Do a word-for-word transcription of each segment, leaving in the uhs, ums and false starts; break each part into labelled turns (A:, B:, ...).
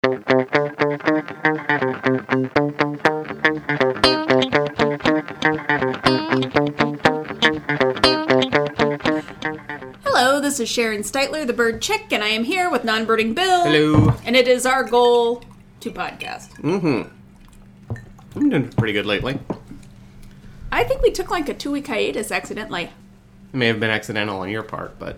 A: Hello, this is Sharon Steitler, the bird chick, and I am here with non-birding Bill.
B: Hello.
A: And it is our goal to podcast.
B: Mm-hmm. I'm doing pretty good lately.
A: I think we took like a two-week hiatus accidentally.
B: It may have been accidental on your part, but...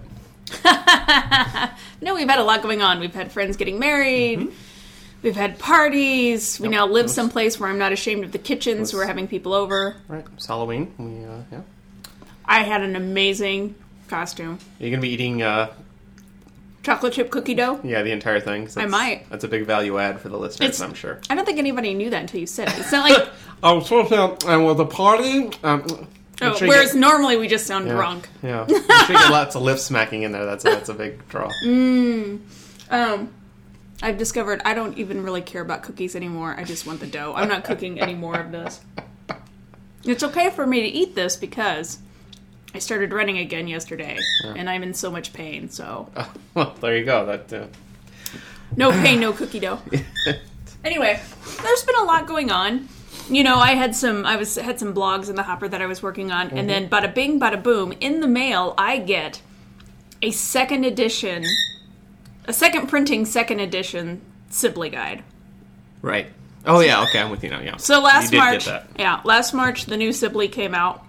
A: No, we've had a lot going on. We've had friends getting married. Mm-hmm. We've had parties. We
B: yep.
A: now live
B: was...
A: someplace where I'm not ashamed of the kitchens.
B: was...
A: We're having people over.
B: Right. It's Halloween. We, uh, yeah.
A: I had an amazing costume.
B: Are you going to be eating... Uh...
A: chocolate chip cookie dough?
B: Yeah, the entire thing.
A: I might.
B: That's a big value add for the listeners,
A: it's,
B: I'm sure.
A: I don't think anybody knew that until you said it. It's not like...
B: I was supposed to... And with the party... Um,
A: oh,
B: sure
A: whereas
B: get...
A: normally we just sound
B: yeah,
A: drunk.
B: Yeah. I'm sure you get lots of lip smacking in there. That's a, that's a big draw.
A: Mmm. Um... I've discovered I don't even really care about cookies anymore. I just want the dough. I'm not cooking any more of this. It's okay for me to eat this because I started running again yesterday, yeah. and I'm in so much pain, so...
B: Oh, well, there you go. That uh...
A: No pain, no cookie dough. Anyway, there's been a lot going on. You know, I had some I was had some blogs in the hopper that I was working on, mm-hmm. and then bada bing, bada boom, in the mail, I get a second edition... A second printing, second edition Sibley guide.
B: Right. Oh, yeah, okay, I'm with you now, yeah.
A: So last
B: you did
A: March,
B: get that.
A: yeah, last March, the new Sibley came out.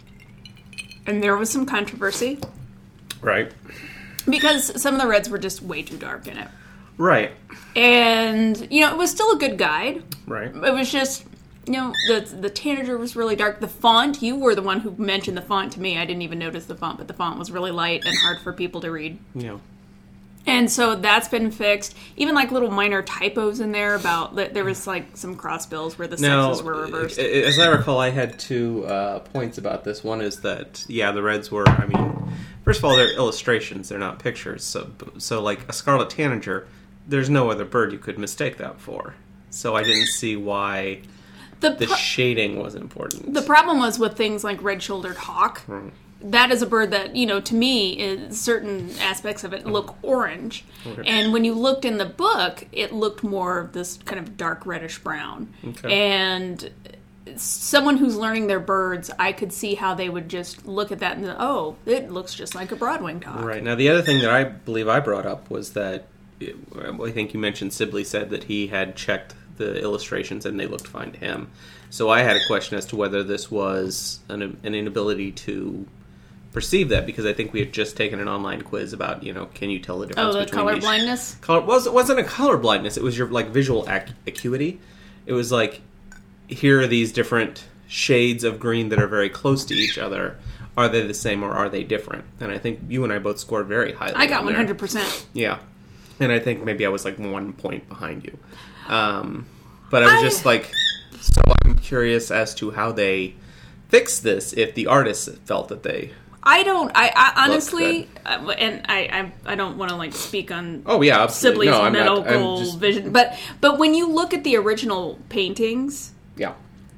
A: And there was some controversy.
B: Right.
A: Because some of the reds were just way too dark in it.
B: Right.
A: And, you know, it was still a good guide.
B: Right.
A: It was just, you know, the the tanager was really dark. The font, you were the one who mentioned the font to me. I didn't even notice the font, but the font was really light and hard for people to read.
B: Yeah.
A: And so that's been fixed. Even like little minor typos in there about that there was like some cross bills where the
B: now,
A: sexes were reversed.
B: As I recall, I had two uh, points about this. One is that yeah, the reds were. I mean, first of all, they're illustrations; they're not pictures. So, so like a scarlet tanager, there's no other bird you could mistake that for. So I didn't see why the, the pro- shading was important.
A: The problem was with things like red-shouldered hawk.
B: Right.
A: That is a bird that, you know, to me, is, certain aspects of it look orange. Okay. And when you looked in the book, it looked more of this kind of dark reddish-brown. Okay. And someone who's learning their birds, I could see how they would just look at that and, oh, it looks just like a broadwing hawk.
B: Right. Now, the other thing that I believe I brought up was that, I think you mentioned Sibley said that he had checked the illustrations and they looked fine to him. So I had a question as to whether this was an, an inability to... perceive that, because I think we had just taken an online quiz about, you know, can you tell the difference
A: oh, the
B: between...
A: color blindness?
B: Color, well, it wasn't a color blindness. It was your, like, visual ac- acuity. It was like, here are these different shades of green that are very close to each other. Are they the same or are they different? And I think you and I both scored very highly.
A: I got one hundred percent.
B: Yeah. And I think maybe I was, like, one point behind you. Um, but I was I... just, like... So I'm curious as to how they fixed this, if the artists felt that they...
A: I don't. I, I honestly, uh, and I, I, I don't want to like speak on.
B: Oh yeah, absolutely.
A: Sibley's
B: no, I'm
A: medical
B: not, I'm just...
A: vision, but but when you look at the original paintings,
B: yeah,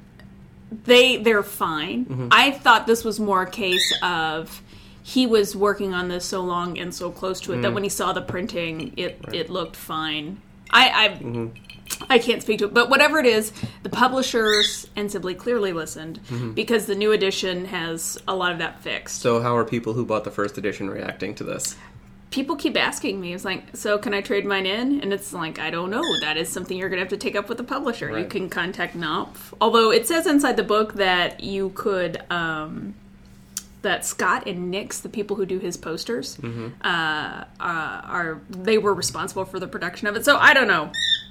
A: they they're fine.
B: Mm-hmm. I
A: thought this was more a case of he was working on this so long and so close to it mm. that when he saw the printing, it right. it looked fine. I I, mm-hmm. I can't speak to it, but whatever it is, the publishers and Sibley clearly listened mm-hmm. because the new edition has a lot of that fixed.
B: So how are people who bought the first edition reacting to this?
A: People keep asking me, it's like, so can I trade mine in? And it's like, I don't know. That is something you're going to have to take up with the publisher. Right. You can contact Knopf. Although it says inside the book that you could... Um, that Scott and Nix, the people who do his posters, mm-hmm. uh, uh, are they were responsible for the production of it. So I don't know.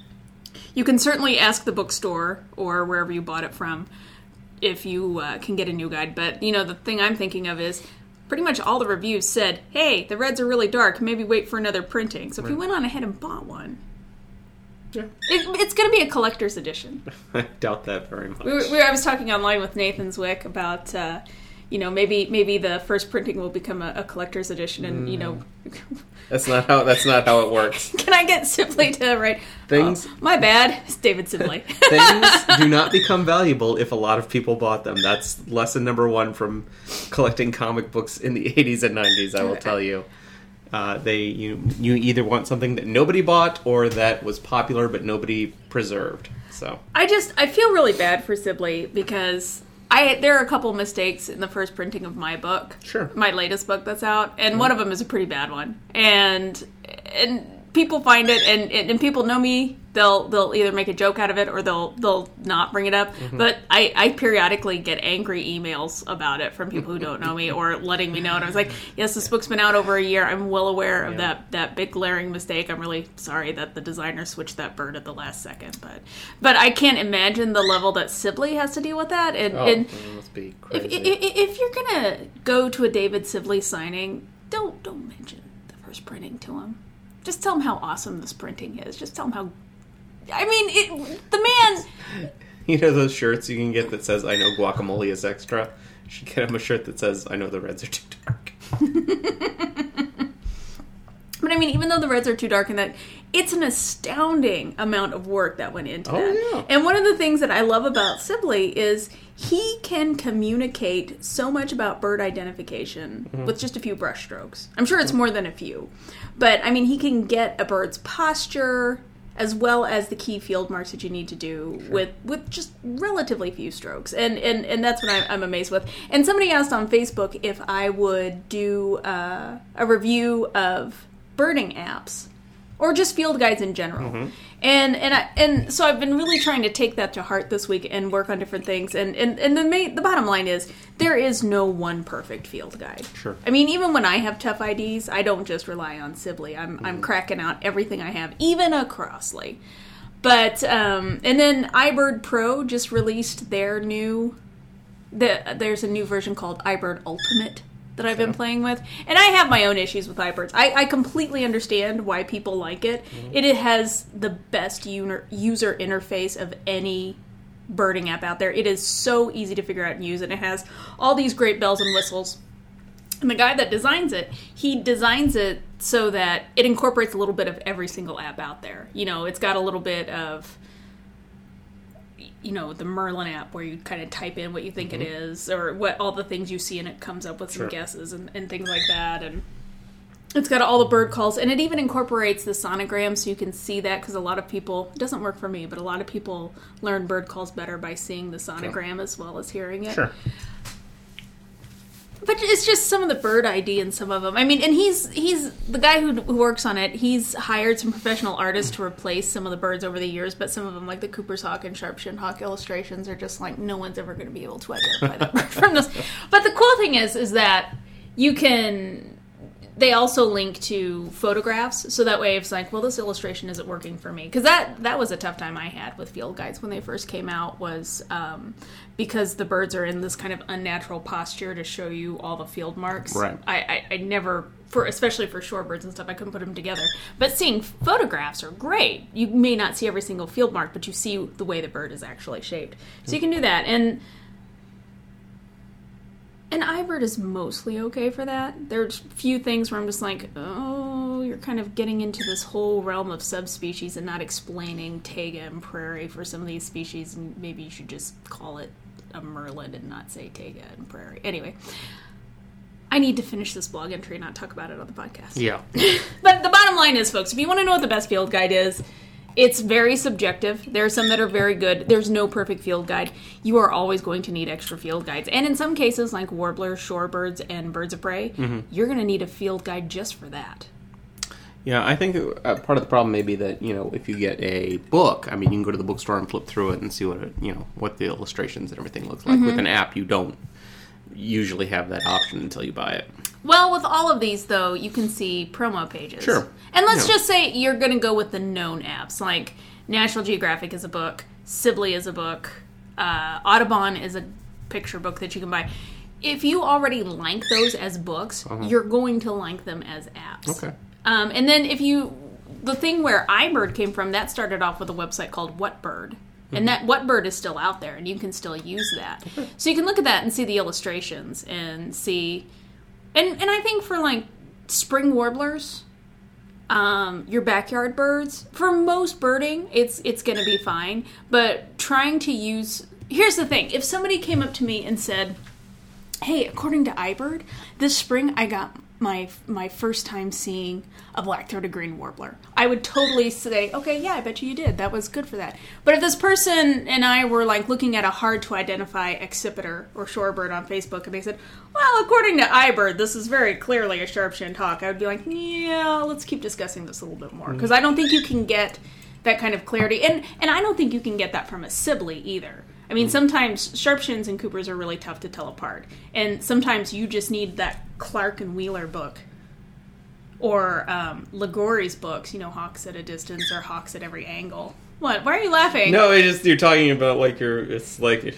A: You can certainly ask the bookstore or wherever you bought it from if you uh, can get a new guide. But, you know, the thing I'm thinking of is pretty much all the reviews said, hey, the reds are really dark. Maybe wait for another printing. So if right. you went on ahead and bought one, yeah. it, it's going to be a collector's edition.
B: I doubt that very much.
A: We were, we were, I was talking online with Nathan Zwick about... Uh, You know, maybe maybe the first printing will become a, a collector's edition, and you know,
B: that's not how that's not how it works.
A: Can I get Sibley to write
B: things?
A: Oh, my bad, it's David Sibley.
B: Things do not become valuable if a lot of people bought them. That's lesson number one from collecting comic books in the eighties and nineties. I will tell you. Uh, they you you either want something that nobody bought or that was popular but nobody preserved. So
A: I just I feel really bad for Sibley because I there are a couple mistakes in the first printing of my book.
B: Sure.
A: My latest book that's out, and mm. one of them is a pretty bad one. And and people find it, and, and people know me. They'll they'll either make a joke out of it or they'll they'll not bring it up. Mm-hmm. But I, I periodically get angry emails about it from people who don't know me or letting me know. And I was like, yes, this book's been out over a year. I'm well aware of yeah. that that big glaring mistake. I'm really sorry that the designer switched that bird at the last second. But but I can't imagine the level that Sibley has to deal with that. And,
B: oh,
A: and
B: it must be crazy.
A: If, if, if you're gonna go to a David Sibley signing, don't don't mention the first printing to him. Just tell him how awesome this printing is. Just tell him how. I mean, it, the man...
B: You know those shirts you can get that says, I know guacamole is extra? You should get him a shirt that says, I know the reds are too dark.
A: But I mean, even though the reds are too dark and that, it's an astounding amount of work that went into
B: oh,
A: that.
B: Yeah.
A: And one of the things that I love about Sibley is he can communicate so much about bird identification mm-hmm. with just a few brush strokes. I'm sure it's more than a few. But, I mean, he can get a bird's posture as well as the key field marks that you need to do sure. with, with just relatively few strokes. And and, and that's what I'm, I'm amazed with. And somebody asked on Facebook if I would do uh, a review of birding apps or just field guides in general. Mm-hmm. And and I, and so I've been really trying to take that to heart this week and work on different things. And and, and the main, the bottom line is there is no one perfect field guide.
B: Sure.
A: I mean, even when I have tough I Ds, I don't just rely on Sibley. I'm mm-hmm. I'm cracking out everything I have, even a Crossley. But um, and then iBird Pro just released their new. The, there's a new version called iBird Ultimate that I've been playing with. And I have my own issues with iBirds. I, I completely understand why people like it. Mm-hmm. It, it has the best user, user interface of any birding app out there. It is so easy to figure out and use, and it has all these great bells and whistles. And the guy that designs it, he designs it so that it incorporates a little bit of every single app out there. You know, it's got a little bit of... you know, the Merlin app where you kind of type in what you think mm-hmm. it is or what all the things you see and it comes up with some
B: sure.
A: guesses and, and things like that. And it's got all the bird calls and it even incorporates the sonogram so you can see that because a lot of people, it doesn't work for me, but a lot of people learn bird calls better by seeing the sonogram sure. as well as hearing it.
B: Sure.
A: But it's just some of the bird I D in some of them. I mean, and he's he's the guy who, who works on it. He's hired some professional artists to replace some of the birds over the years, but some of them, like the Cooper's Hawk and Sharp-shinned Hawk illustrations, are just like, no one's ever going to be able to identify that bird from this. But the cool thing is, is that you can... They also link to photographs, so that way it's like, well, this illustration isn't working for me. Because that, that was a tough time I had with field guides when they first came out, was um, because the birds are in this kind of unnatural posture to show you all the field marks.
B: Right.
A: I, I, I never, for especially for shorebirds and stuff, I couldn't put them together. But seeing photographs are great. You may not see every single field mark, but you see the way the bird is actually shaped. So you can do that. And... And iBird is mostly okay for that. There's a few things where I'm just like, oh, you're kind of getting into this whole realm of subspecies and not explaining taiga and prairie for some of these species, and maybe you should just call it a merlin and not say taiga and prairie. Anyway, I need to finish this blog entry and not talk about it on the podcast.
B: Yeah.
A: But the bottom line is, folks, if you want to know what the best field guide is, it's very subjective. There are some that are very good. There's no perfect field guide. You are always going to need extra field guides. And in some cases, like warblers, shorebirds, and birds of prey, mm-hmm. you're going to need a field guide just for that.
B: Yeah, I think uh, part of the problem may be that, you know, if you get a book, I mean, you can go to the bookstore and flip through it and see what it, you know, what the illustrations and everything looks like. Mm-hmm. With an app, you don't usually have that option until you buy it.
A: Well, with all of these, though, you can see promo pages.
B: Sure.
A: And let's
B: yeah.
A: just say you're going to go with the known apps, like National Geographic is a book, Sibley is a book, uh, Audubon is a picture book that you can buy. If you already like those as books, uh-huh. you're going to like them as apps.
B: Okay.
A: Um, and then if you... The thing where iBird came from, that started off with a website called Whatbird. And that Whatbird is still out there, and you can still use that. Okay. So you can look at that and see the illustrations and see... And and I think for, like, spring warblers, um, your backyard birds, for most birding, it's it's going to be fine. But trying to use... Here's the thing. If somebody came up to me and said, hey, according to iBird, this spring I got my my first time seeing a black-throated green warbler. I would totally say, okay, yeah, I bet you you did. That was good for that. But if this person and I were like looking at a hard-to-identify accipiter or shorebird on Facebook, and they said, well, according to iBird, this is very clearly a sharp-shinned hawk, I would be like, yeah, let's keep discussing this a little bit more. Because I don't think you can get that kind of clarity. And, and I don't think you can get that from a Sibley either. I mean, sometimes Sharpshins and Coopers are really tough to tell apart. And sometimes you just need that Clark and Wheeler book. Or um, Ligori's books, you know, Hawks at a Distance or Hawks at Every Angle. What? Why are you laughing?
B: No, it's just, you're talking about, like, you're, it's like...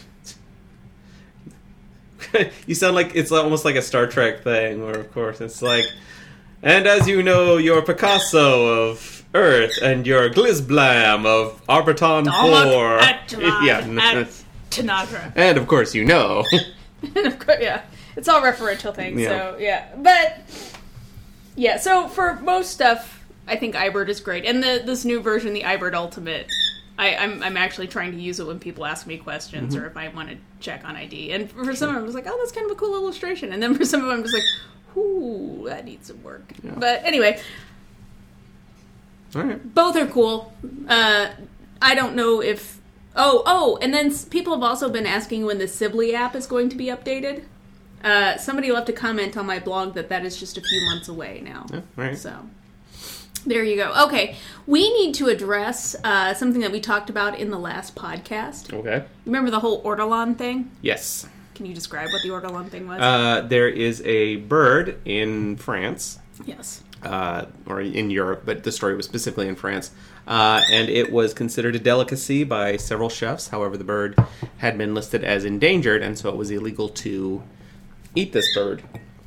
B: you sound like, it's almost like a Star Trek thing, where, of course, it's like... And as you know, you're Picasso of Earth, and you're Glizblam of Arbiton four.
A: Yeah, Tanagra.
B: And of course, you know.
A: And of course, yeah, it's all referential things. Yeah. So yeah, but yeah. So for most stuff, I think iBird is great, and the this new version, the iBird Ultimate, I, I'm I'm actually trying to use it when people ask me questions mm-hmm. or if I want to check on I D. And for some of them, I was like, oh, that's kind of a cool illustration, and then for some of them, I'm just like, ooh, that needs some work. Yeah. But anyway.
B: All right.
A: Both are cool. Uh, I don't know if... Oh, oh, and then people have also been asking when the Sibley app is going to be updated. Uh, somebody left a comment on my blog that that is just a few months away now.
B: Yeah, right.
A: So, there you go. Okay, we need to address uh, something that we talked about in the last podcast.
B: Okay.
A: Remember the whole Ortolan thing?
B: Yes.
A: Can you describe what the Ortolan thing was?
B: Uh, there is a bird in France.
A: Yes.
B: Uh, or in Europe, but the story was specifically in France. Uh, and it was considered a delicacy by several chefs. However, the bird had been listed as endangered, and so it was illegal to eat this bird.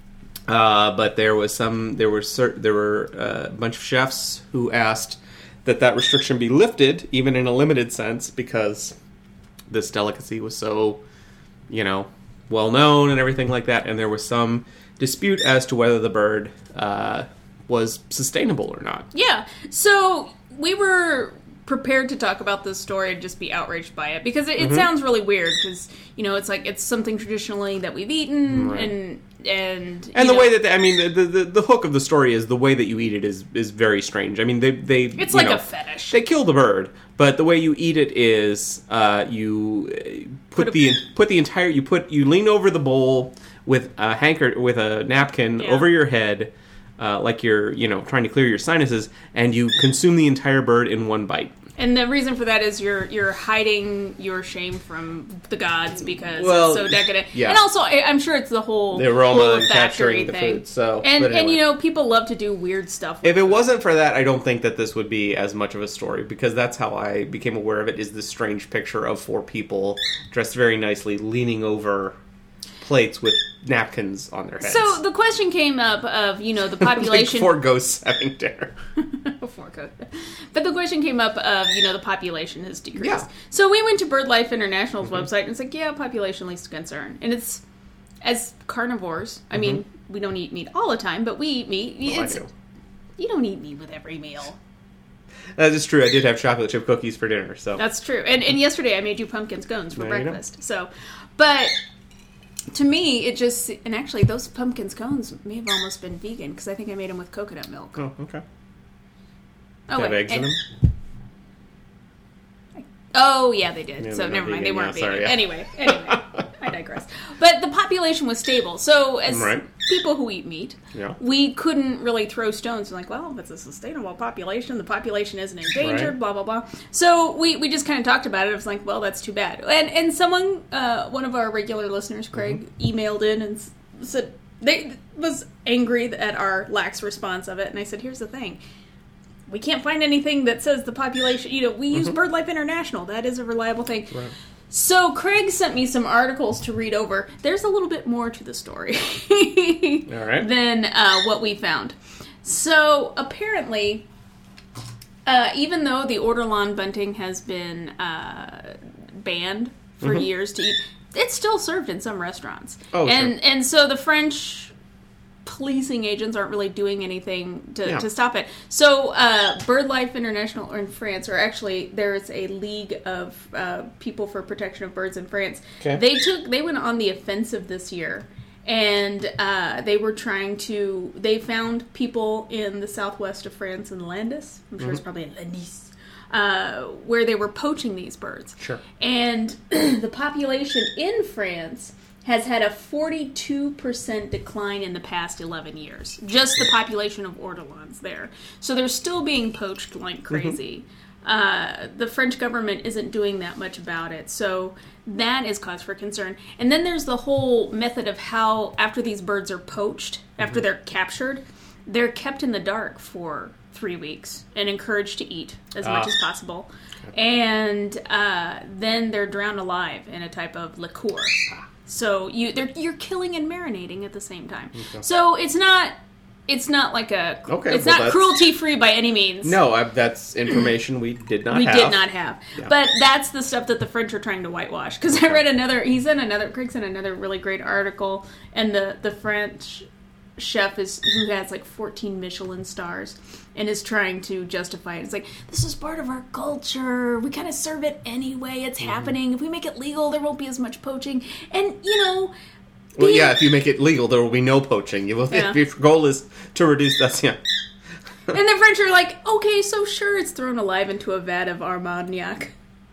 B: Uh, but there was some, there were cert, there were uh, a bunch of chefs who asked that that restriction be lifted, even in a limited sense, because this delicacy was so, you know, well known and everything like that. And there was some dispute as to whether the bird uh, was sustainable or not.
A: Yeah. So we were prepared to talk about this story and just be outraged by it because it, it mm-hmm. sounds really weird because, you know, it's like it's something traditionally that we've eaten right. and and
B: and the
A: know,
B: way that they, I mean the, the the hook of the story is the way that you eat it is is very strange. I mean they they
A: it's like
B: know,
A: a fetish.
B: They kill the bird, but the way you eat it is uh, you put, put the a, put the entire you put you lean over the bowl with a hanker with a napkin yeah. over your head. Uh, like you're, you know, trying to clear your sinuses, and you consume the entire bird in one bite.
A: And the reason for that is you're you're hiding your shame from the gods because
B: well,
A: it's so decadent.
B: Yeah.
A: And also, I'm sure it's the whole
B: the aroma
A: whole
B: and capturing the
A: thing.
B: food. So,
A: and
B: anyway.
A: and you know, people love to do weird stuff.
B: If it food. wasn't for that, I don't think that this would be as much of a story because that's how I became aware of it. Is this strange picture of four people dressed very nicely, leaning over plates with napkins on their heads.
A: So the question came up of, you know, the population...
B: like four ghosts having dinner.
A: four ghosts. But the question came up of, you know, the population has decreased.
B: Yeah.
A: So we went to BirdLife International's mm-hmm. website, and it's like, yeah, population least concern. And it's, as carnivores, I mm-hmm. mean, we don't eat meat all the time, but we eat meat.
B: Oh,
A: it's,
B: I do.
A: You don't eat meat with every meal.
B: That is true. I did have chocolate chip cookies for dinner, so...
A: That's true. And and yesterday I made you pumpkin scones for
B: there
A: breakfast. So, but... To me, it just... And actually, those pumpkin scones may have almost been vegan, because I think I made them with coconut milk.
B: Oh, okay.
A: Oh,
B: they
A: wait.
B: have eggs
A: and,
B: in them?
A: Oh, yeah, they did.
B: Yeah,
A: so, never mind.
B: vegan.
A: They weren't
B: yeah,
A: vegan.
B: sorry, yeah.
A: Anyway, anyway. I digress. But the population was stable. So, as
B: right.
A: people who eat meat,
B: yeah.
A: we couldn't really throw stones. Like, well, if it's a sustainable population, the population isn't endangered,
B: right.
A: blah, blah, blah. So, we, we just kind of talked about it. It was like, well, that's too bad. And and someone, uh, one of our regular listeners, Craig, mm-hmm. emailed in and said, they was angry at our lax response of it. And I said, here's the thing. We can't find anything that says the population, you know, we use mm-hmm. BirdLife International. That is a reliable thing.
B: Right.
A: So Craig sent me some articles to read over. There's a little bit more to the story
B: All right.
A: than uh, what we found. So apparently, uh, even though the Ortolan bunting has been uh, banned for mm-hmm. years to eat, it's still served in some restaurants.
B: Oh,
A: and
B: sure.
A: and so the French policing agents aren't really doing anything to,
B: yeah.
A: to stop it. So, uh, BirdLife International in France, or actually, there's a league of uh, people for protection of birds in France.
B: Okay.
A: They took, they went on the offensive this year, And uh, they were trying to... They found people in the southwest of France in Landis. I'm sure mm-hmm. it's probably in Landis. Uh, where they were poaching these birds.
B: Sure.
A: And the population in France has had a forty-two percent decline in the past eleven years. Just the population of ortolans there. So they're still being poached like crazy. Mm-hmm. Uh, the French government isn't doing that much about it. So that is cause for concern. And then there's the whole method of how, after these birds are poached, after mm-hmm. they're captured, they're kept in the dark for three weeks and encouraged to eat as uh, much as possible. Okay. And uh, then they're drowned alive in a type of liqueur. So you, they're, you're killing and marinating at the same time. Okay. So it's not, it's not like a, okay, it's well, not cruelty free by any means.
B: No, I, that's information we did not
A: we
B: have.
A: We did not have. Yeah. But that's the stuff that the French are trying to whitewash. Because okay. I read another, he sent another, Craig sent another really great article, and the, the French chef is who has like fourteen Michelin stars and is trying to justify it. It's like, this is part of our culture. We kind of serve it anyway. It's mm-hmm. happening. If we make it legal, there won't be as much poaching. And, you know...
B: Well, yeah, if you make it legal, there will be no poaching. You will, yeah. If your goal is to reduce that, yeah.
A: And the French are like, okay, so sure, it's thrown alive into a vat of Armagnac.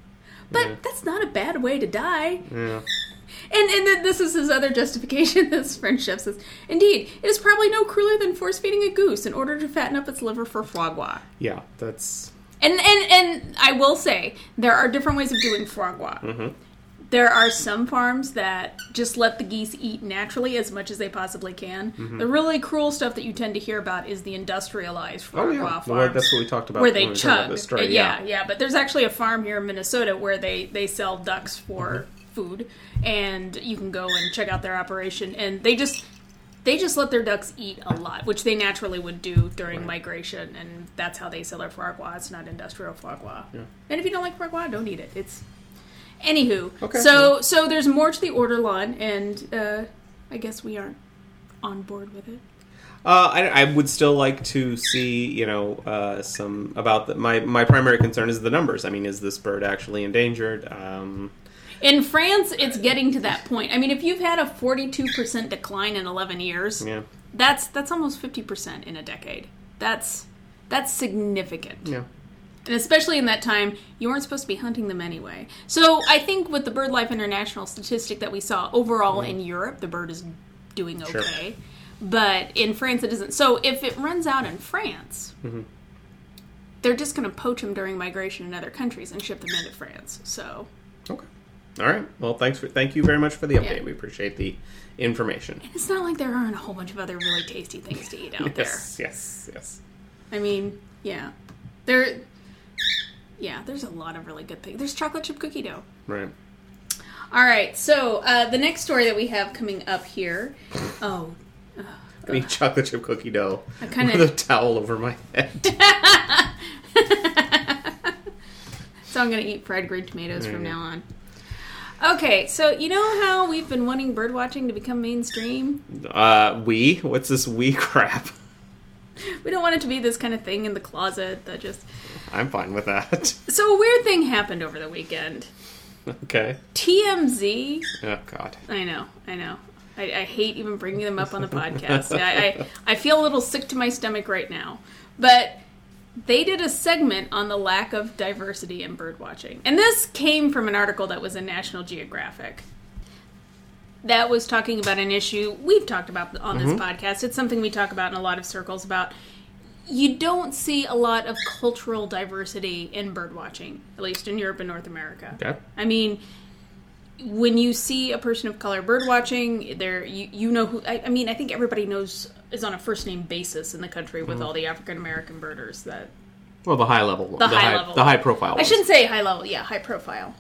A: But yeah. that's not a bad way to die.
B: Yeah.
A: And and then this is his other justification, this French chef says, indeed, it is probably no crueler than force-feeding a goose in order to fatten up its liver for foie gras.
B: Yeah, that's...
A: And and, and I will say, there are different ways of doing foie gras. Mm-hmm. There are some farms that just let the geese eat naturally as much as they possibly can. Mm-hmm. The really cruel stuff that you tend to hear about is the industrialized foie
B: oh, yeah.
A: gras farms.
B: Well, that's what we talked about
A: where they
B: we
A: chug.
B: This story.
A: Yeah,
B: yeah,
A: yeah. But there's actually a farm here in Minnesota where they, they sell ducks for... Mm-hmm. food, and you can go and check out their operation, and they just they just let their ducks eat a lot, which they naturally would do during right. migration, and that's how they sell their foie gras. It's not industrial foie gras. Yeah. And if you don't like foie gras, don't eat it. It's anywho. Okay. So so there's more to the ortolan, and uh, I guess we aren't on board with it.
B: Uh, I, I would still like to see, you know, uh, some about the, my my primary concern is the numbers. I mean, is this bird actually endangered? Um,
A: In France, it's getting to that point. I mean, if you've had a forty-two percent decline in eleven years,
B: yeah.
A: that's that's almost fifty percent in a decade. That's that's significant.
B: Yeah.
A: And especially in that time, you weren't supposed to be hunting them anyway. So I think with the BirdLife International statistic that we saw, overall mm-hmm. in Europe, the bird is doing okay. Sure. But in France, it isn't. So if it runs out in France, mm-hmm. they're just going to poach them during migration in other countries and ship them into France. So...
B: Okay. All right. Well, thanks for thank you very much for the update.
A: Yeah.
B: We appreciate the information.
A: And it's not like there aren't a whole bunch of other really tasty things to eat out
B: yes,
A: there.
B: Yes, yes.
A: I mean, yeah. There Yeah, there's a lot of really good things. There's chocolate chip cookie dough.
B: Right.
A: All right. So, uh, the next story that we have coming up here. Oh, oh
B: I need chocolate chip cookie dough
A: I kinda...
B: with a towel over my head.
A: So I'm going to eat fried green tomatoes mm. from now on. Okay, so you know how we've been wanting bird watching to become mainstream?
B: Uh, we? What's this we crap?
A: We don't want it to be this kind of thing in the closet that just...
B: I'm fine with that.
A: So a weird thing happened over the weekend.
B: Okay.
A: T M Z...
B: Oh, God.
A: I know, I know. I, I hate even bringing them up on the podcast. I, I, I feel a little sick to my stomach right now. But... they did a segment on the lack of diversity in bird watching. And this came from an article that was in National Geographic. That was talking about an issue we've talked about on this mm-hmm. podcast. It's something we talk about in a lot of circles about. You don't see a lot of cultural diversity in bird watching, at least in Europe and North America.
B: Okay.
A: I mean, when you see a person of color bird watching, there you, you know who... I, I mean, I think everybody knows... is on a first-name basis in the country with mm. all the African-American birders that...
B: Well, the high level.
A: The, the high, high level.
B: The high profile.
A: I shouldn't say high level. Yeah, high profile.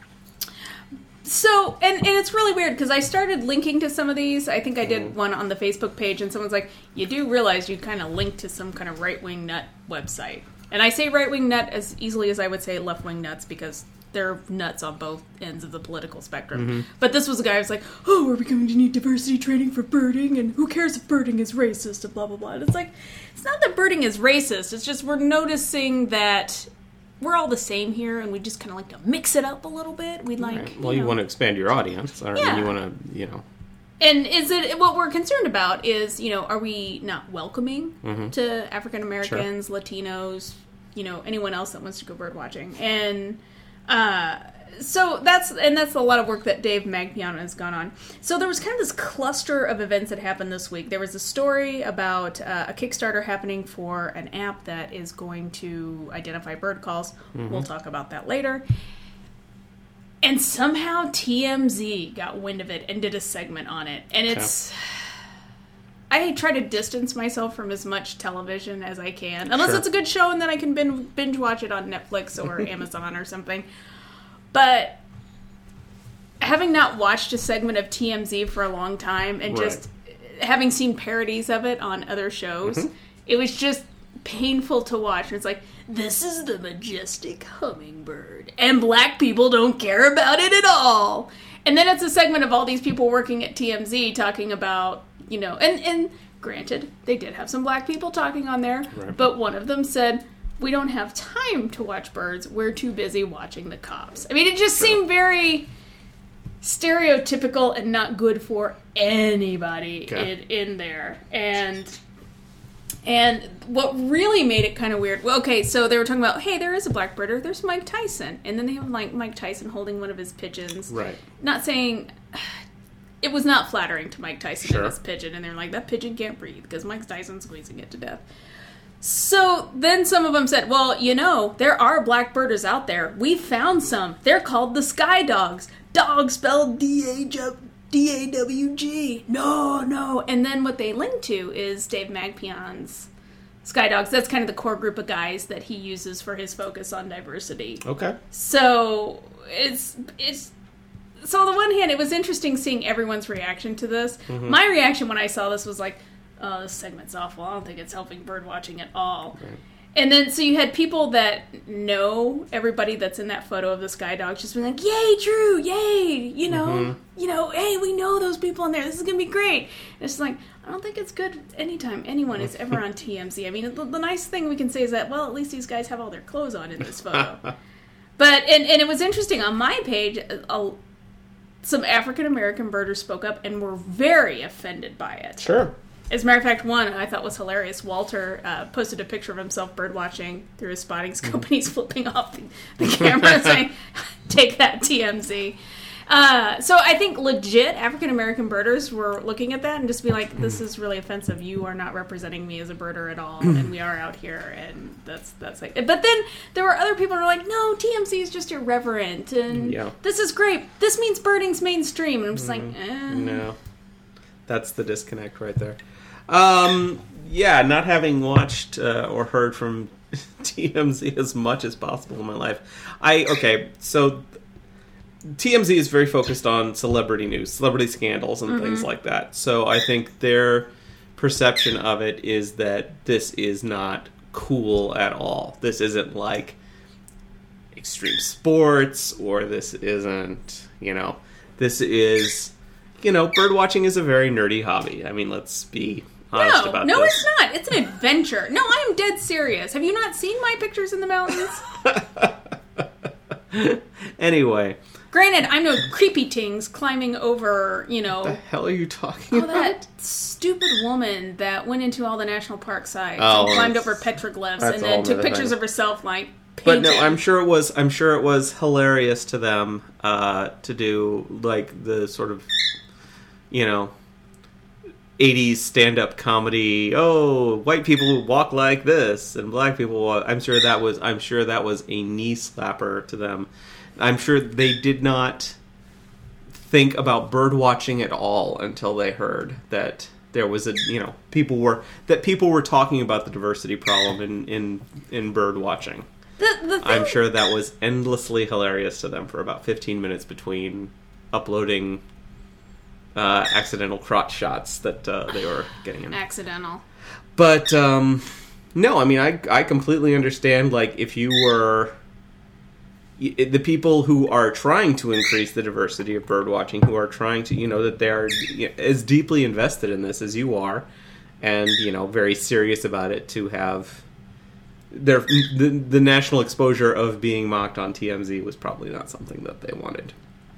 A: So, and, and it's really weird, because I started linking to some of these. I think I did mm. one on the Facebook page, and someone's like, you do realize you kind of link to some kind of right-wing nut website. And I say right-wing nut as easily as I would say left-wing nuts, because... they're nuts on both ends of the political spectrum. Mm-hmm. But this was a guy who was like, oh, we're going to need diversity training for birding, and who cares if birding is racist, and blah, blah, blah. And it's like, it's not that birding is racist, it's just we're noticing that we're all the same here, and we just kind of like to mix it up a little bit. We like,
B: right. Well,
A: you,
B: you
A: know,
B: want to expand your audience. I
A: yeah.
B: mean, you want to, you know...
A: And is it what we're concerned about is, you know, are we not welcoming
B: mm-hmm.
A: to African Americans,
B: sure.
A: Latinos, you know, anyone else that wants to go bird watching? And uh, so that's and that's a lot of work that Dave Magpion has gone on. So there was kind of this cluster of events that happened this week. There was a story about uh, a Kickstarter happening for an app that is going to identify bird calls. Mm-hmm. We'll talk about that later. And somehow T M Z got wind of it and did a segment on it. And it's... Okay. I try to distance myself from as much television as I can. Unless sure. it's a good show and then I can binge, binge watch it on Netflix or Amazon or something. But having not watched a segment of T M Z for a long time and right. just having seen parodies of it on other shows, mm-hmm. it was just painful to watch. It's like, this is the majestic hummingbird, and black people don't care about it at all. And then it's a segment of all these people working at T M Z talking about, you know, and, and granted, they did have some black people talking on there, right. but one of them said, we don't have time to watch birds, we're too busy watching the cops. I mean, it just sure. seemed very stereotypical and not good for anybody okay. in, in there. And... And what really made it kind of weird, well, okay, so they were talking about, hey, there is a black birder, there's Mike Tyson. And then they have, like, Mike Tyson holding one of his pigeons.
B: Right.
A: Not saying, it was not flattering to Mike Tyson
B: sure.
A: and his pigeon. And they're like, that pigeon can't breathe because Mike Tyson's squeezing it to death. So then some of them said, well, you know, there are black birders out there. We found some. They're called the Sky Dogs. Dog spelled D A W G. No, no. And then what they link to is Dave Magpion's Sky Dogs. That's kind of the core group of guys that he uses for his focus on diversity.
B: Okay.
A: So it's it's so on the one hand, it was interesting seeing everyone's reaction to this. Mm-hmm. My reaction when I saw this was like, oh, this segment's awful. I don't think it's helping bird watching at all. Right. And then, so you had people that know everybody that's in that photo of the Sky Dogs just being like, yay, Drew, yay, you know, mm-hmm. you know, hey, we know those people in there. This is going to be great. And it's like, I don't think it's good anytime anyone is ever on T M Z. I mean, the, the nice thing we can say is that, well, at least these guys have all their clothes on in this photo. But, and, and it was interesting, on my page, a, some African-American birders spoke up and were very offended by it.
B: Sure.
A: As a matter of fact, one I thought was hilarious. Walter uh, posted a picture of himself bird watching through his spotting scope, and he's flipping off the, the camera saying, take that, T M Z. Uh, so I think legit African-American birders were looking at that and just be like, this is really offensive. You are not representing me as a birder at all, and we are out here, and that's that's like... But then there were other people who were like, no, T M Z is just irreverent, and yeah. this is great. This means birding's mainstream. And I'm just mm, like, eh.
B: No. That's the disconnect right there. Um, yeah, not having watched uh, or heard from T M Z as much as possible in my life. I, okay, so T M Z is very focused on celebrity news, celebrity scandals and mm-hmm. things like that. So I think their perception of it is that this is not cool at all. This isn't like extreme sports, or this isn't, you know, this is, you know, bird watching is a very nerdy hobby. I mean, let's be honest
A: no,
B: about
A: no,
B: this.
A: No, it's not. It's an adventure. No, I am dead serious. Have you not seen my pictures in the mountains?
B: Anyway.
A: Granted, I'm no creepy tings climbing over, you know...
B: What the hell are you talking
A: oh,
B: about?
A: that stupid woman that went into all the national park sites
B: oh,
A: and climbed over petroglyphs and then took pictures thing. of herself, like,
B: But
A: painting.
B: no, I'm sure it was, I'm sure it was hilarious to them uh, to do, like, the sort of, you know... eighties stand-up comedy. Oh, white people walk like this, and black people walk. I'm sure that was. I'm sure that was a knee slapper to them. I'm sure they did not think about bird watching at all until they heard that there was a. You know, people were that people were talking about the diversity problem in in, in bird watching.
A: The, the thing...
B: I'm sure that was endlessly hilarious to them for about fifteen minutes between uploading. Uh, accidental crotch shots that uh, they were getting in.
A: Accidental.
B: But, um, no, I mean, I, I completely understand, like, if you were... The people who are trying to increase the diversity of bird watching, who are trying to, you know, that they are as deeply invested in this as you are, and, you know, very serious about it, to have... Their, the, the national exposure of being mocked on T M Z was probably not something that they wanted.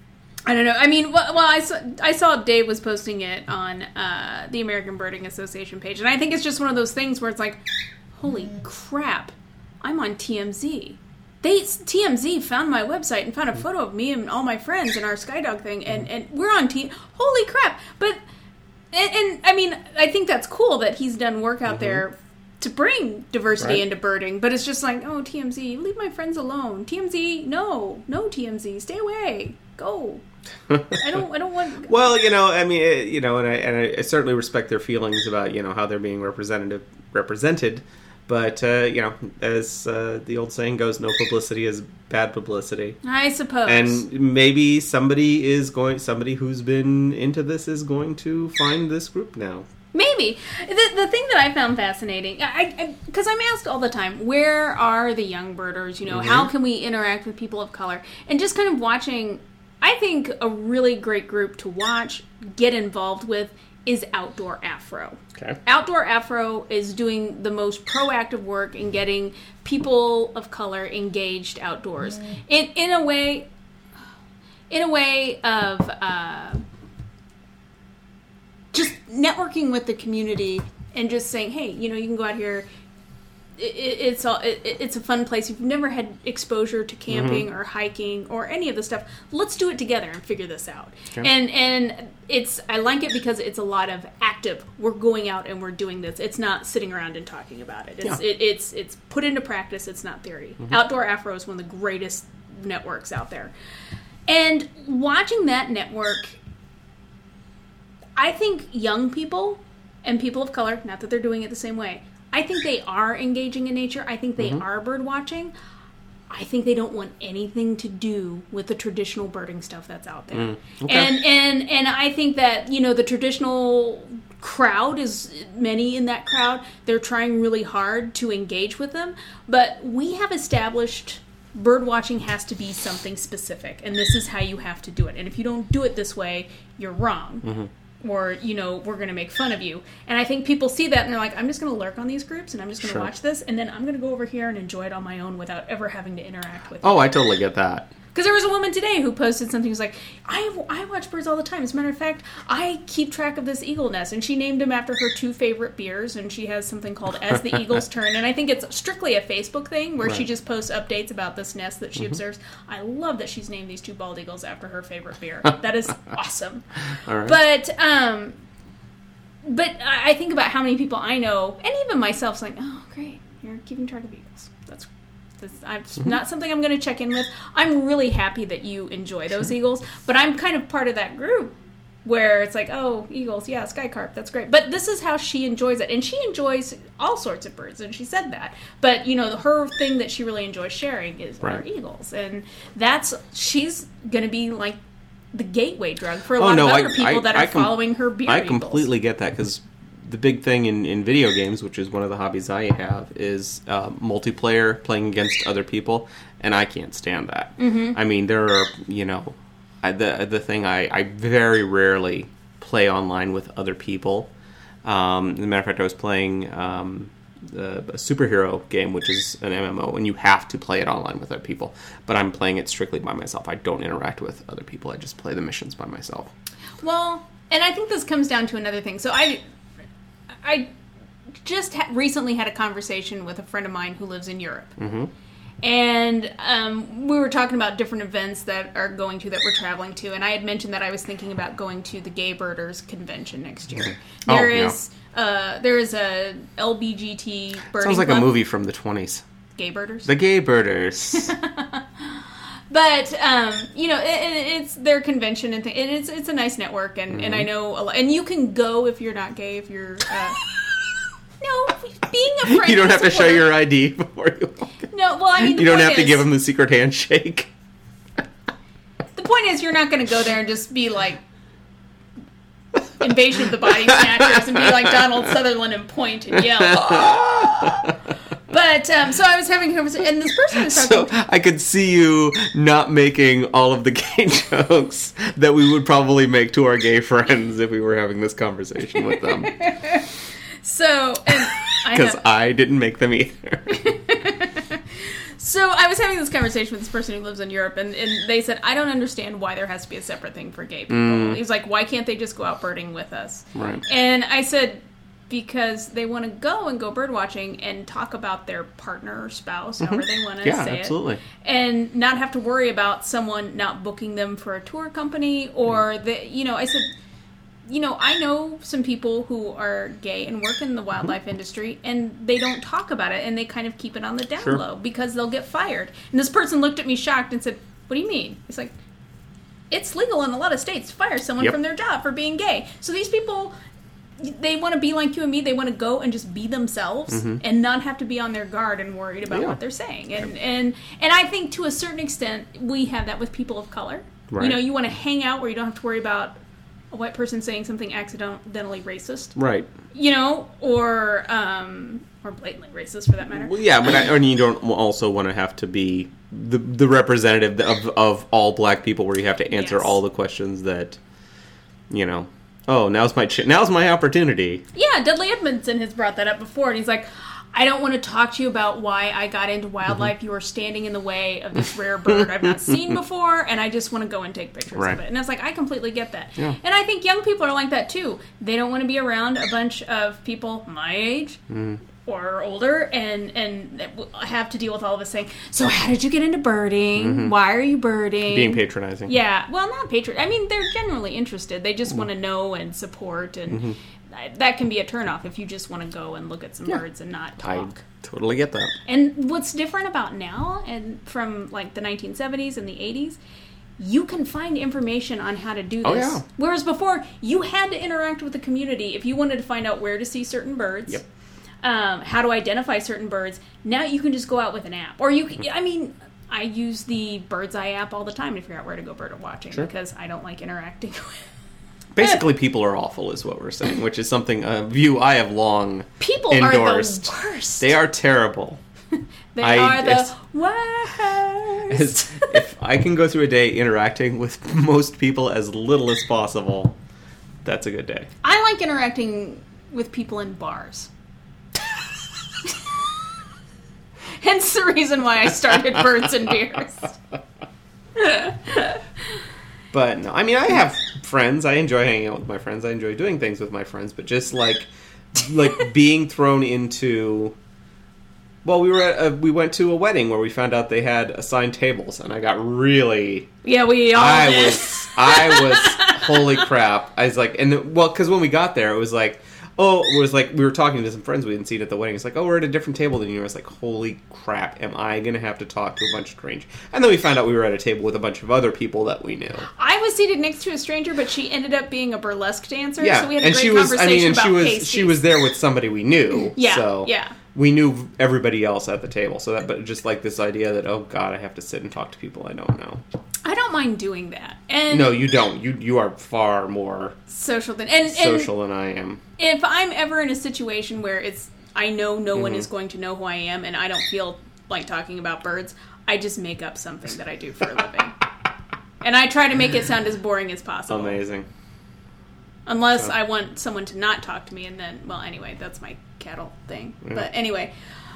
A: I don't know. I mean, well, well I, saw, I saw Dave was posting it on uh, the American Birding Association page, and I think it's just one of those things where it's like, holy crap, I'm on T M Z. They T M Z found my website and found a photo of me and all my friends in our Skydog thing, and, and we're on T. Holy crap! But and, and I mean, I think that's cool that he's done work out mm-hmm. there to bring diversity right. into birding. But it's just like, oh, T M Z, leave my friends alone. T M Z, no, no, T M Z, stay away, go. I don't. I don't want.
B: Well, you know, I mean, it, you know, and I and I certainly respect their feelings about you know how they're being representative represented. But, uh, you know, as uh, the old saying goes, no publicity is bad publicity.
A: I suppose.
B: And maybe somebody is going, somebody who's been into this is going to find this group now.
A: Maybe. The, the thing that I found fascinating, I because I'm asked all the time, where are the young birders? You know, mm-hmm. how can we interact with people of color? And just kind of watching, I think a really great group to watch, get involved with, is Outdoor Afro.
B: Okay.
A: Outdoor Afro is doing the most proactive work in getting people of color engaged outdoors. Mm. In in a way, in a way of uh, just networking with the community and just saying, hey, you know, you can go out here. It, it, it's all, it, it's a fun place. If you've never had exposure to camping mm-hmm. or hiking or any of the stuff, let's do it together and figure this out. Okay. And and it's I like it because it's a lot of active. We're going out and we're doing this. It's not sitting around and talking about it. It's yeah. it, it's it's put into practice. It's not theory. Mm-hmm. Outdoor Afro is one of the greatest networks out there. And watching that network, I think young people and people of color, not that they're doing it the same way, I think they are engaging in nature. I think they mm-hmm. are bird watching. I think they don't want anything to do with the traditional birding stuff that's out there. Mm, okay. And and and I think that, you know, the traditional crowd is many in that crowd. They're trying really hard to engage with them, but we have established bird watching has to be something specific, and this is how you have to do it. And if you don't do it this way, you're wrong. Mm-hmm. Or, you know, we're going to make fun of you. And I think people see that and they're like, I'm just going to lurk on these groups and I'm just going to sure. watch this. And then I'm going to go over here and enjoy it on my own without ever having to interact with it.
B: Oh, I totally get that.
A: Because there was a woman today who posted something. Who was like, I, I watch birds all the time. As a matter of fact, I keep track of this eagle nest. And she named him after her two favorite beers. And she has something called As the Eagles Turn. And I think it's strictly a Facebook thing where right. she just posts updates about this nest that she mm-hmm. observes. I love that she's named these two bald eagles after her favorite beer. That is awesome. All right. But, um... But I think about how many people I know, and even myself, is like, oh, great, you're keeping track of eagles. That's, that's, that's mm-hmm. not something I'm going to check in with. I'm really happy that you enjoy those eagles, but I'm kind of part of that group where it's like, oh, eagles, yeah, sky carp, that's great. But this is how she enjoys it, and she enjoys all sorts of birds, and she said that. But, you know, her thing that she really enjoys sharing is right. our eagles, and that's, she's going to be like, the gateway drug for a
B: oh,
A: lot
B: no,
A: of other
B: I,
A: people
B: I,
A: that are
B: I com-
A: following her beer
B: I
A: eagles.
B: completely get that, because the big thing in, in video games, which is one of the hobbies I have, is uh, multiplayer, playing against other people, and I can't stand that. Mm-hmm. I mean, there are, you know, I, the the thing, I, I very rarely play online with other people. Um, as a matter of fact, I was playing um, a, a superhero game, which is an M M O, and you have to play it online with other people. But I'm playing it strictly by myself. I don't interact with other people. I just play the missions by myself.
A: Well, and I think this comes down to another thing. So I, I just ha- recently had a conversation with a friend of mine who lives in Europe. Mm-hmm. And um, we were talking about different events that are going to, that we're traveling to. And I had mentioned that I was thinking about going to the Gay Birders Convention next year. Mm-hmm. There oh, is... Yeah. Uh, there is a L B G T birding
B: Sounds like
A: club.
B: A movie from the twenties.
A: Gay Birders?
B: The Gay Birders.
A: But, um, you know, it, it, it's their convention, and, th- and it's it's a nice network, and, mm-hmm. and I know a lot. And you can go if you're not gay, if you're... Uh, no, being a friend...
B: You don't have to show your I D before you walk in.
A: No, well, I mean, the
B: You don't
A: point
B: have to
A: is,
B: give them the secret handshake.
A: The point is, you're not going to go there and just be like... Invasion of the Body Snatchers and be like Donald Sutherland and point and yell. But, um, so I was having a conversation, and this person was talking...
B: So I could see you not making all of the gay jokes that we would probably make to our gay friends if we were having this conversation with them.
A: So, and
B: Because I, I didn't make them either.
A: So I was having this conversation with this person who lives in Europe, and, and they said, I don't understand why there has to be a separate thing for gay people.
B: Mm.
A: He's like, why can't they just go out birding with us?
B: Right.
A: And I said, because they want to go and go bird watching and talk about their partner or spouse, however they want to
B: yeah,
A: say
B: absolutely.
A: it. And not have to worry about someone not booking them for a tour company or, mm. the, you know, I said... You know, I know some people who are gay and work in the wildlife mm-hmm. industry, and they don't talk about it, and they kind of keep it on the down
B: sure.
A: low because they'll get fired. And this person looked at me shocked and said, what do you mean? It's like, it's legal in a lot of states to fire someone
B: yep.
A: from their job for being gay. So these people, they want to be like you and me. They want to go and just be themselves mm-hmm. and not have to be on their guard and worried about yeah. what they're saying. And, yep. and, and I think to a certain extent, we have that with people of color. Right. You know, you want to hang out where you don't have to worry about a white person saying something accidentally racist,
B: right?
A: You know, or um, or blatantly racist for that matter.
B: Well, yeah, but I, I mean, you don't also want to have to be the the representative of of all black people, where you have to answer yes. all the questions that, you know. Oh, now's my ch- now's my opportunity.
A: Yeah, Dudley Edmondson has brought that up before, and he's like, I don't want to talk to you about why I got into wildlife. Mm-hmm. You are standing in the way of this rare bird I've not seen before, and I just want to go and take pictures right. of it. And I was like, I completely get that. Yeah. And I think young people are like that, too. They don't want to be around a bunch of people my age mm. or older and, and have to deal with all of us saying, so how did you get into birding? Mm-hmm. Why are you birding?
B: Being patronizing.
A: Yeah. Well, not patron. I mean, they're generally interested. They just mm. want to know and support and... Mm-hmm. That can be a turnoff if you just want to go and look at some yeah. birds and not talk.
B: I totally get that.
A: And what's different about now and from like the nineteen seventies and the eighties, you can find information on how to do this.
B: Oh, yeah.
A: Whereas before, you had to interact with the community if you wanted to find out where to see certain birds,
B: yep.
A: um, how to identify certain birds. Now you can just go out with an app. Or you can, I mean... I use the Bird's Eye app all the time to figure out where to go bird watching sure. because I don't like interacting with
B: Basically, people are awful, is what we're saying, which is something a view I have long
A: people
B: endorsed.
A: Are the worst.
B: They are terrible.
A: they
B: I,
A: are the
B: as,
A: worst.
B: As, if I can go through a day interacting with most people as little as possible, that's a good day.
A: I like interacting with people in bars. Hence the reason why I started Birds and Beers.
B: But no, I mean, I have friends. I enjoy hanging out with my friends. I enjoy doing things with my friends. But just like, like being thrown into. Well, we were at a, we went to a wedding where we found out they had assigned tables, and I got really.
A: Yeah, we all
B: I
A: did.
B: was. I was. Holy crap! I was like, and well, because when we got there, it was like. Oh, it was like, we were talking to some friends we hadn't seen at the wedding. It's like, oh, we're at a different table than you. I was like, holy crap, am I going to have to talk to a bunch of strangers? And then we found out we were at a table with a bunch of other people that we knew.
A: I was seated next to a stranger, but she ended up being a burlesque dancer.
B: Yeah,
A: so we had a
B: and
A: great
B: she was,
A: conversation
B: I mean, and
A: about
B: she was,
A: pasties.
B: she was there with somebody we knew.
A: Yeah,
B: so
A: yeah.
B: We knew everybody else at the table. So that, but just like this idea that, oh God, I have to sit and talk to people I don't know.
A: I don't mind doing that. And
B: no, you don't. You you are far more
A: social than and,
B: social
A: and
B: than I am.
A: If I'm ever in a situation where it's I know no mm-hmm. one is going to know who I am and I don't feel like talking about birds, I just make up something that I do for a living. And I try to make it sound as boring as possible.
B: Amazing.
A: Unless so. I want someone to not talk to me and then, well, anyway, that's my cattle thing. Yeah. But anyway.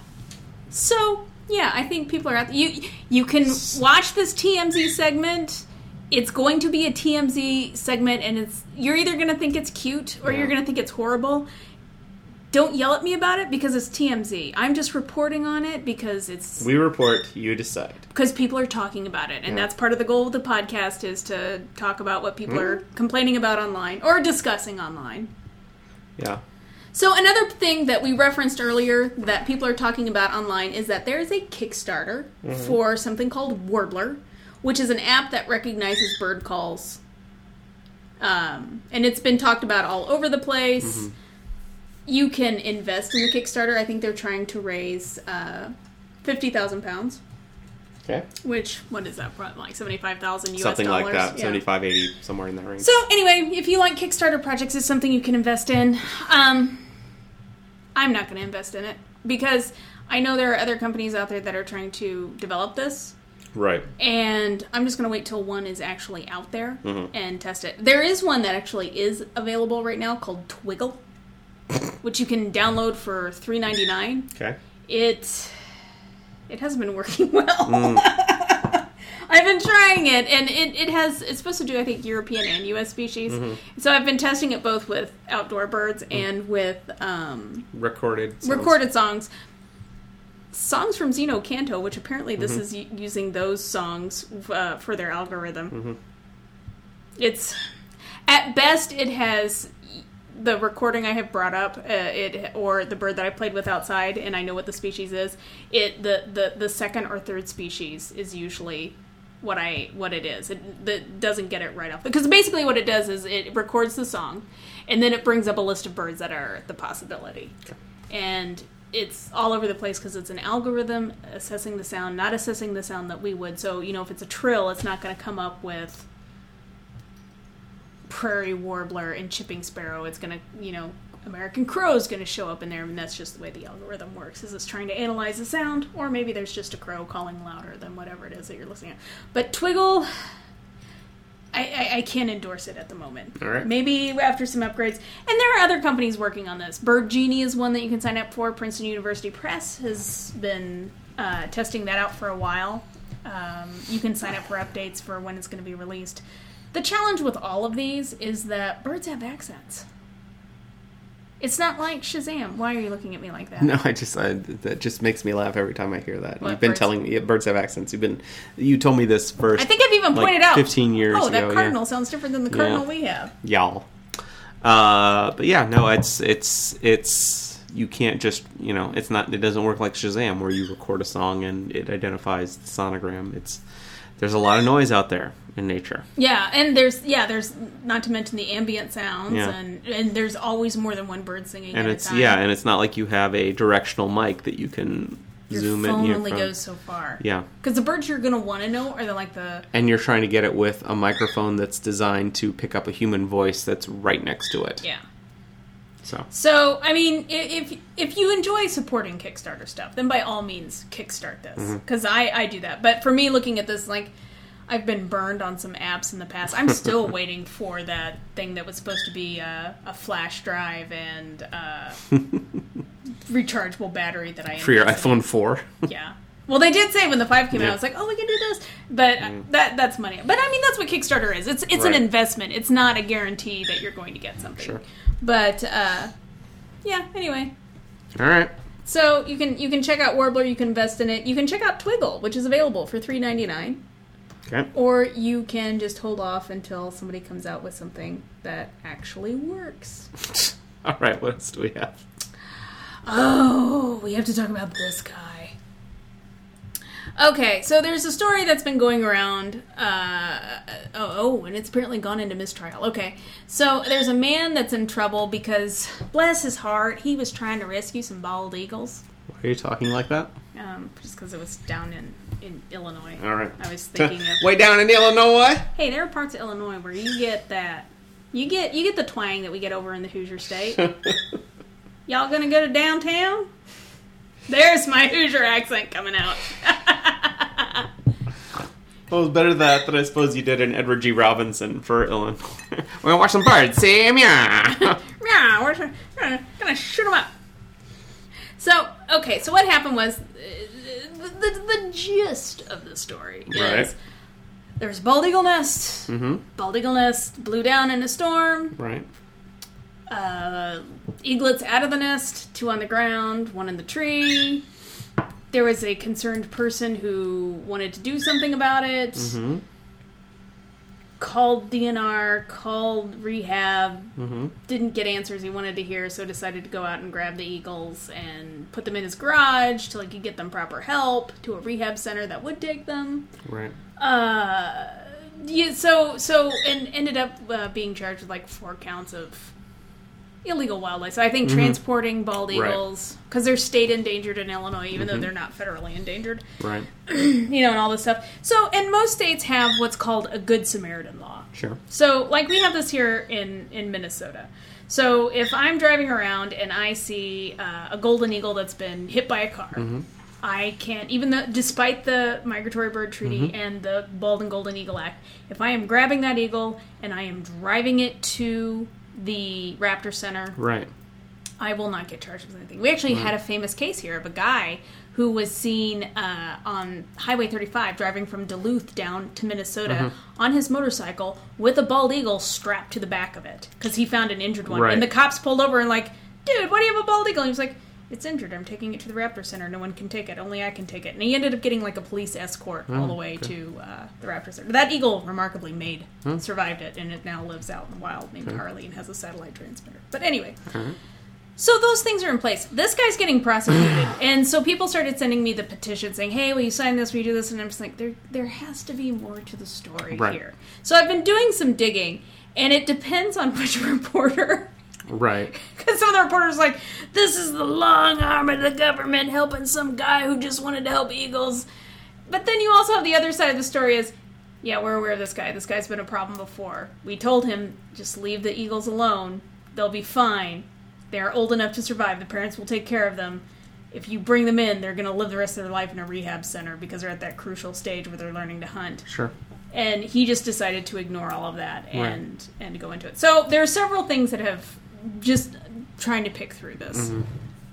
A: So, yeah, I think people are out there. You, you can watch this T M Z segment. It's going to be a T M Z segment, and it's you're either going to think it's cute or yeah. you're going to think it's horrible. Don't yell at me about it because it's T M Z. I'm just reporting on it because it's...
B: We report, you decide.
A: Because people are talking about it, and yeah. that's part of the goal of the podcast is to talk about what people mm. are complaining about online or discussing online.
B: Yeah.
A: So another thing that we referenced earlier that people are talking about online is that there is a Kickstarter mm-hmm. for something called Warbler, which is an app that recognizes bird calls. Um, and it's been talked about all over the place. Mm-hmm. You can invest in the Kickstarter. I think they're trying to raise uh, fifty thousand pounds.
B: Okay.
A: Which, what is that? Like seventy-five thousand U S
B: Something
A: dollars?
B: like that.
A: Yeah.
B: seventy-five, eighty, somewhere in that range.
A: So anyway, if you like Kickstarter projects, it's something you can invest in. Um, I'm not going to invest in it because I know there are other companies out there that are trying to develop this.
B: Right.
A: And I'm just going to wait till one is actually out there
B: mm-hmm.
A: and test it. There is one that actually is available right now called Twiggle, which you can download for three ninety-nine.
B: Okay.
A: It it hasn't been working well.
B: Mm.
A: I've been trying it, and it, it has, it's supposed to do, I think, European and U S species. Mm-hmm. So I've been testing it both with outdoor birds mm. and with um,
B: recorded songs.
A: recorded songs. Songs from Zeno Canto, which apparently this mm-hmm. is u- using those songs uh, for their algorithm. Mm-hmm. It's, at best, it has the recording I have brought up, uh, it or the bird that I played with outside, and I know what the species is. It the, the, the second or third species is usually what I what it is. It, it doesn't get it right off, because basically what it does is it records the song, and then it brings up a list of birds that are the possibility, okay. and it's all over the place because it's an algorithm assessing the sound, not assessing the sound that we would. So you know, if it's a trill, it's not going to come up with prairie warbler and chipping sparrow. It's going to, you know, American crow is going to show up in there, and that's just the way the algorithm works, is it's trying to analyze the sound, or maybe there's just a crow calling louder than whatever it is that you're listening at. But Twiggle, I, I, I can't endorse it at the moment.
B: All right.
A: Maybe after some upgrades. And there are other companies working on this. Bird Genie is one that you can sign up for. Princeton University Press has been uh, testing that out for a while. Um, you can sign up for updates for when it's going to be released. The challenge with all of these is that birds have accents. It's not like Shazam. Why are you looking at me like that?
B: No, I just I, that just makes me laugh every time I hear that.
A: What,
B: You've been
A: birds?
B: telling me birds have accents. You've been you told me this first.
A: I think I've even
B: like,
A: pointed out
B: fifteen years
A: oh,
B: ago.
A: that cardinal
B: yeah.
A: sounds different than the cardinal
B: yeah.
A: we have.
B: Y'all. Uh, but yeah, no, it's it's it's you can't just you know it's not it doesn't work like Shazam where you record a song and it identifies the sonogram. It's there's a lot of noise out there in nature.
A: Yeah, and there's yeah, there's not to mention the ambient sounds,
B: yeah.
A: and and there's always more than one bird singing.
B: And
A: at
B: it's
A: a time.
B: yeah, and it's not like you have a directional mic that you can
A: Your
B: zoom
A: phone
B: in. Your
A: only
B: phone
A: goes so far.
B: Yeah,
A: because the birds you're gonna want to know are the like the.
B: And you're trying to get it with a microphone that's designed to pick up a human voice that's right next to it.
A: Yeah.
B: So.
A: So I mean, if if you enjoy supporting Kickstarter stuff, then by all means kickstart this, because mm-hmm. I I do that. But for me, looking at this, like. I've been burned on some apps in the past. I'm still waiting for that thing that was supposed to be a, a flash drive and a rechargeable battery that I
B: for your iPhone four.
A: Yeah. Well, they did say when the five came
B: yeah.
A: out, I was like, oh, we can do this. But mm. that that's money. But I mean, that's what Kickstarter is. It's it's right. an investment. It's not a guarantee that you're going to get something.
B: Sure.
A: But uh, yeah. Anyway.
B: All right.
A: So you can you can check out Warbler. You can invest in it. You can check out Twiggle, which is available for three ninety-nine.
B: Okay.
A: Or you can just hold off until somebody comes out with something that actually works.
B: All right, what else do we have?
A: Oh, we have to talk about this guy. Okay, so there's a story that's been going around. Uh, oh, oh, and it's apparently gone into mistrial. Okay, so there's a man that's in trouble because, bless his heart, he was trying to rescue some bald eagles.
B: Why are you talking like that?
A: Um, just because it was down in, in Illinois.
B: All right.
A: I was thinking of
B: way down in Illinois.
A: Hey, there are parts of Illinois where you get that. You get you get the twang that we get over in the Hoosier State. Y'all gonna go to downtown? There's my Hoosier accent coming out.
B: Well, it was better that than I suppose you did in Edward G. Robinson for Illinois. We're gonna watch some birds, see? Meow.
A: Meow. We're gonna, gonna shoot them up. So, okay, so what happened was, uh, the, the, the gist of the story is,
B: right.
A: there's a bald eagle nest,
B: mm-hmm.
A: bald eagle nest blew down in a storm,
B: right.
A: uh, eaglets out of the nest, two on the ground, one in the tree, there was a concerned person who wanted to do something about it,
B: mm-hmm.
A: called D N R, called rehab,
B: mm-hmm.
A: didn't get answers he wanted to hear, so decided to go out and grab the eagles and put them in his garage till he could get them proper help to a rehab center that would take them.
B: Right.
A: Uh, yeah, so, so, and ended up uh, being charged with like four counts of illegal wildlife. So I think mm-hmm. transporting bald eagles, because right. they're state endangered in Illinois, even mm-hmm. though they're not federally endangered.
B: Right.
A: You know, and all this stuff. So, and most states have what's called a Good Samaritan law.
B: Sure.
A: So, like, we have this here in, in Minnesota. So, if I'm driving around and I see uh, a golden eagle that's been hit by a car, mm-hmm. I can't, even though, despite the Migratory Bird Treaty mm-hmm. and the Bald and Golden Eagle Act, if I am grabbing that eagle and I am driving it to the Raptor Center,
B: right,
A: I will not get charged with anything. We actually right. had a famous case here of a guy who was seen uh, on Highway thirty-five driving from Duluth down to Minnesota mm-hmm. on his motorcycle with a bald eagle strapped to the back of it because he found an injured one.
B: Right.
A: And the cops pulled over and like, dude, why do you have a bald eagle? And he was like, it's injured. I'm taking it to the Raptor Center. No one can take it. Only I can take it. And he ended up getting like a police escort oh, all the way okay. to uh, the Raptor Center. That eagle remarkably made, huh? survived it, and it now lives out in the wild named okay. Harley and has a satellite transmitter. But anyway... Uh-huh. So those things are in place. This guy's getting prosecuted. And so people started sending me the petition saying, hey, will you sign this, will you do this? And I'm just like, there there has to be more to the story right. here. So I've been doing some digging, and it depends on which reporter.
B: Right.
A: Because some of the reporters are like, this is the long arm of the government helping some guy who just wanted to help eagles. But then you also have the other side of the story is, yeah, we're aware of this guy. This guy's been a problem before. We told him, just leave the eagles alone. They'll be fine. They're old enough to survive. The parents will take care of them. If you bring them in, they're going to live the rest of their life in a rehab center because they're at that crucial stage where they're learning to hunt.
B: Sure.
A: And he just decided to ignore all of that and right. and go into it. So there are several things that have just trying to pick through this. Mm-hmm.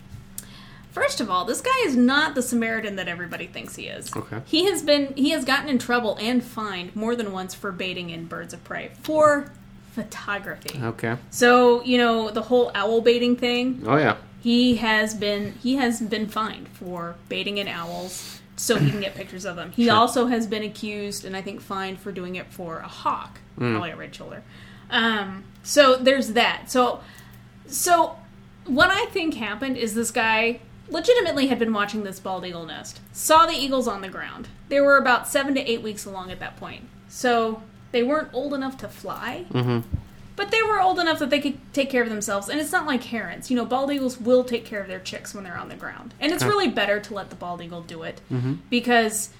A: First of all, this guy is not the Samaritan that everybody thinks he is.
B: Okay.
A: He has been he has gotten in trouble and fined more than once for baiting in birds of prey for photography.
B: Okay.
A: So, you know, the whole owl baiting thing.
B: Oh yeah.
A: He has been he has been fined for baiting in owls so he can get pictures of them. He sure. also has been accused and I think fined for doing it for a hawk, mm. probably a red shoulder. Um, so there's that. So so what I think happened is this guy legitimately had been watching this bald eagle nest, saw the eagles on the ground. They were about seven to eight weeks along at that point. So they weren't old enough to fly,
B: mm-hmm.
A: but they were old enough that they could take care of themselves. And it's not like herons. You know, bald eagles will take care of their chicks when they're on the ground. And it's really better to let the bald eagle do it
B: mm-hmm.
A: because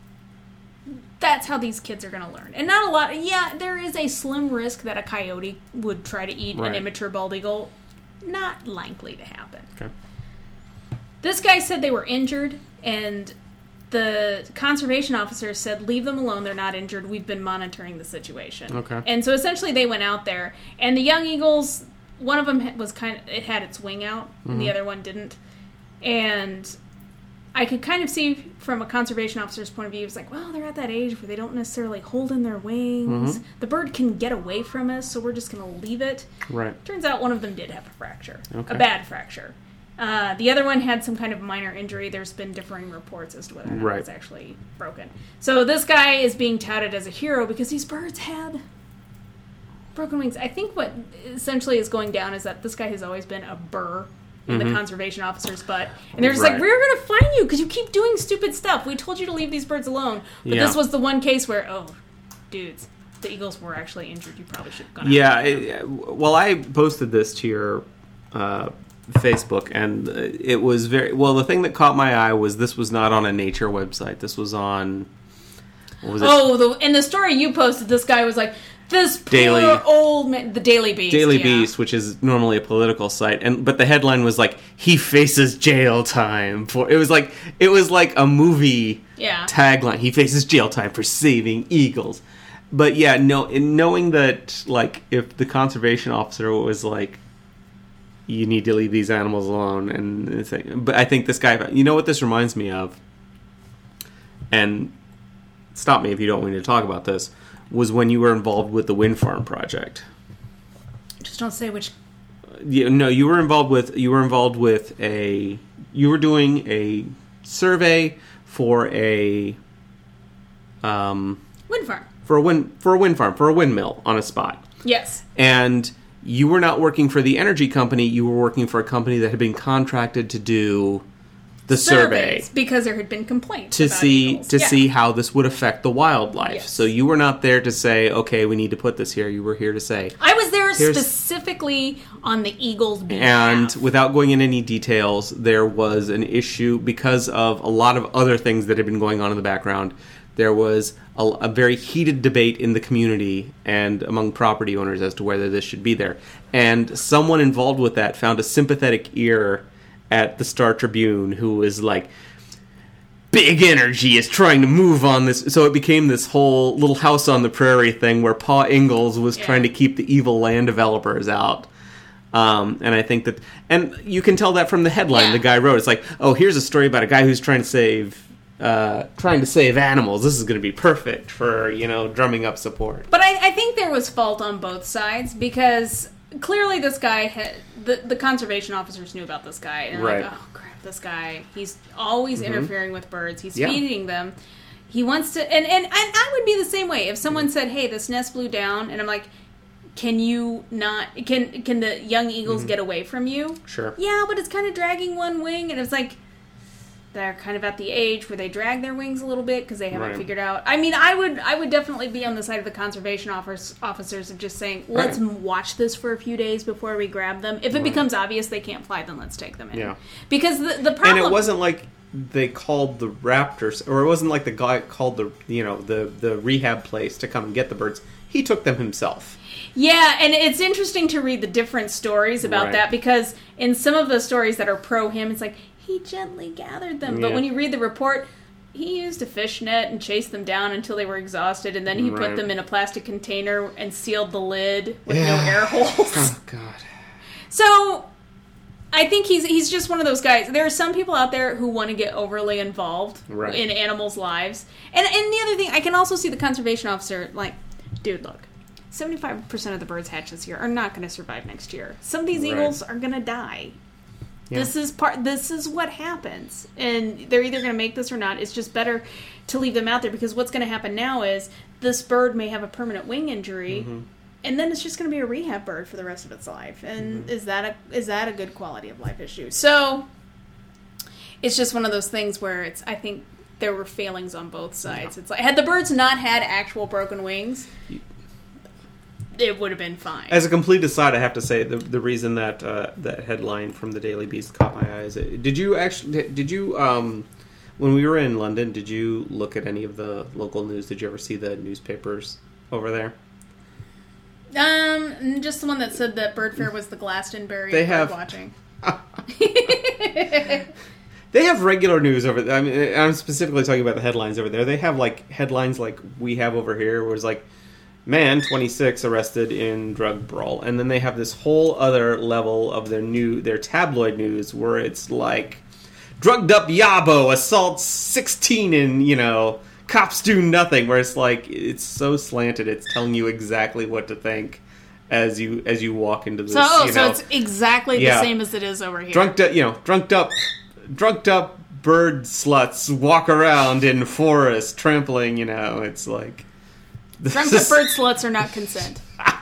A: that's how these kids are going to learn. And not a lot. Yeah, there is a slim risk that a coyote would try to eat right. an immature bald eagle. Not likely to happen.
B: Okay.
A: This guy said they were injured, and the conservation officer said, leave them alone, they're not injured, we've been monitoring the situation.
B: Okay.
A: And so essentially they went out there, and the young eagles, one of them was kind of, it had its wing out, and mm-hmm. the other one didn't. And I could kind of see from a conservation officer's point of view, it's like, well, they're at that age where they don't necessarily hold in their wings. Mm-hmm. The bird can get away from us, so we're just going to leave it.
B: Right.
A: Turns out one of them did have a fracture.
B: Okay.
A: A bad fracture. Uh, the other one had some kind of minor injury. There's been differing reports as to whether or not
B: right.
A: it's actually broken. So this guy is being touted as a hero because these birds had broken wings. I think what essentially is going down is that this guy has always been a burr in mm-hmm. the conservation officer's butt. And they're just right. like, we're going to fine you because you keep doing stupid stuff. We told you to leave these birds alone. But
B: yeah.
A: this was the one case where, oh, dudes, the eagles were actually injured. You probably should have gone
B: yeah,
A: out.
B: Yeah, well, I posted this to your uh, Facebook, and it was very... Well, the thing that caught my eye was this was not on a nature website. This was on... What was it?
A: Oh, the, in the story you posted, this guy was like, this poor
B: Daily,
A: old man... The Daily Beast.
B: Daily
A: yeah.
B: Beast, which is normally a political site, and but the headline was like, he faces jail time for... It was like, it was like a movie
A: yeah.
B: tagline. He faces jail time for saving eagles. But yeah, no, in knowing that, like, if the conservation officer was like, you need to leave these animals alone, and it's like, but I think this guy, you know what this reminds me of, and stop me if you don't want me to talk about this, was when you were involved with the wind farm project.
A: Just don't say which.
B: Yeah, no, you were involved with you were involved with a you were doing a survey for a um
A: wind farm
B: for a wind for a wind farm for a windmill on a spot.
A: Yes,
B: and you were not working for the energy company. You were working for a company that had been contracted to do the
A: Surveys,
B: survey
A: because there had been complaints
B: to
A: about
B: see
A: eagles.
B: to
A: yeah.
B: see how this would affect the wildlife.
A: Yes.
B: So you were not there to say, okay, we need to put this here. You were here to say,
A: I was there
B: Here's,
A: specifically on the eagles' behalf.
B: And without going into any details, there was an issue because of a lot of other things that had been going on in the background. There was a, a very heated debate in the community and among property owners as to whether this should be there. And someone involved with that found a sympathetic ear at the Star Tribune who was like, big energy is trying to move on this. So it became this whole Little House on the Prairie thing where Pa Ingalls was
A: yeah.
B: trying to keep the evil land developers out. Um, and I think that, and you can tell that from the headline
A: Yeah.
B: the guy wrote. It's like, oh, here's a story about a guy who's trying to save, uh, trying to save animals. This is going to be perfect for, you know, drumming up support.
A: But I, I think there was fault on both sides because clearly this guy had, the, the conservation officers knew about this guy. And they're
B: Right.
A: like, oh crap, this guy, he's always mm-hmm. interfering with birds. He's
B: Yeah.
A: feeding them. He wants to, and, and, and I would be the same way. If someone said, hey, this nest blew down, and I'm like, can you not, can can the young eagles mm-hmm. get away from you?
B: Sure.
A: Yeah, but it's kind of dragging one wing, and it's like, they're kind of at the age where they drag their wings a little bit because they haven't
B: right.
A: figured out. I mean, I would I would definitely be on the side of the conservation office, officers of just saying, let's
B: right.
A: watch this for a few days before we grab them. If it right. becomes obvious they can't fly, then let's take them in.
B: Yeah.
A: Because the, the problem...
B: And it wasn't like they called the raptors, or it wasn't like the guy called the, you know, the, the rehab place to come and get the birds. He took them himself.
A: Yeah, and it's interesting to read the different stories about
B: right.
A: that because in some of the stories that are pro him, it's like, he gently gathered them.
B: Yeah.
A: But when you read the report, he used a fishnet and chased them down until they were exhausted, and then he
B: right.
A: put them in a plastic container and sealed the lid with
B: yeah.
A: no air holes.
B: Oh, God.
A: So, I think he's he's just one of those guys. There are some people out there who want to get overly involved
B: right.
A: in animals' lives. And, and the other thing, I can also see the conservation officer, like, dude, look, seventy-five percent of the birds hatched this year are not going to survive next year. Some of these
B: right.
A: eagles are going to die. Yeah. This is part. This is what happens, and they're either going to make this or not. It's just better to leave them out there because what's going to happen now is this bird may have a permanent wing injury, mm-hmm. and then it's just going to be a rehab bird for the rest of its life. And mm-hmm. is that a is that a good quality of life issue? So it's just one of those things where it's. I think there were failings on both sides. Yeah. It's like had the birds not had actual broken wings. It would have been fine.
B: As a complete aside, I have to say the the reason that uh, that headline from the Daily Beast caught my eyes. Did you actually? Did you? Um, when we were in London, did you look at any of the local news? Did you ever see the newspapers over there?
A: Um, just the one that said that Bird Fair was the Glastonbury
B: they
A: of
B: have
A: bird watching.
B: They have regular news over there. I mean, I'm specifically talking about the headlines over there. They have like headlines like we have over here, where it's like, man, twenty-six arrested in drug brawl. And then they have this whole other level of their new their tabloid news where it's like, drugged up Yabo assaults sixteen and, you know, cops do nothing. Where it's like, it's so slanted, it's telling you exactly what to think as you as you walk into this.
A: So, oh,
B: you
A: so
B: know,
A: it's exactly
B: yeah.
A: the same as it is over here.
B: Drunked up, you know, drunked up, drunked up bird sluts walk around in forest trampling, you know, it's like...
A: Drunk up bird sluts are not consent.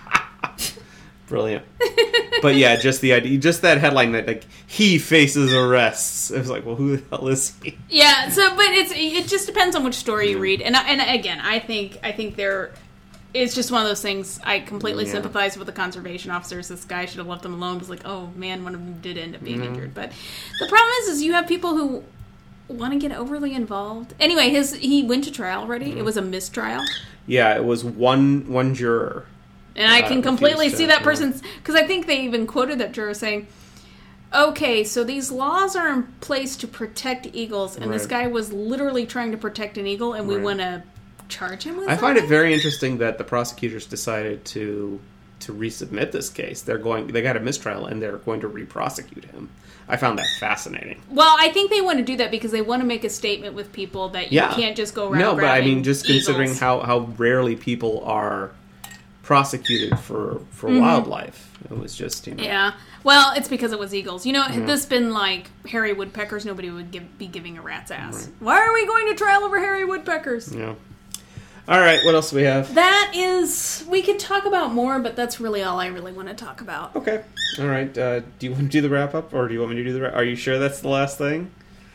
B: Brilliant. But yeah, just the idea, just that headline that like he faces arrests. It was like, well, who the hell is he?
A: Yeah. So, but it's it just depends on which story you read, and and again, I think I think there, it's just one of those things. I completely yeah. sympathize with the conservation officers. This guy should have left them alone. It was like, oh man, one of them did end up being mm-hmm. injured. But the problem is, is you have people who want to get overly involved. Anyway, his he went to trial already. Mm-hmm. It was a mistrial.
B: Yeah, it was one one juror.
A: And I can completely see that person's... Because I think they even quoted that juror saying, okay, so these laws are in place to protect eagles, and right. this guy was literally trying to protect an eagle, and we right. want to charge him with
B: I
A: something?
B: find it very interesting that the prosecutors decided to to resubmit this case. They're going... They got a mistrial, and they're going to re-prosecute him. I found that fascinating.
A: Well, I think they want to do that because they want to make a statement with people that you
B: yeah.
A: can't just go around
B: No, but I mean, just
A: eagles.
B: considering how, how rarely people are prosecuted for, for mm-hmm. wildlife. It was just, you know...
A: Yeah. Well, it's because it was eagles. You know, had yeah. this been like hairy woodpeckers, nobody would give, be giving a rat's ass. Right. Why are we going to trial over hairy woodpeckers?
B: Yeah. All right, what else do we have?
A: That is... We could talk about more, but that's really all I really want to talk about.
B: Okay. All right. Uh, do you want to do the wrap-up, or do you want me to do the wrap? Are you sure that's the last thing?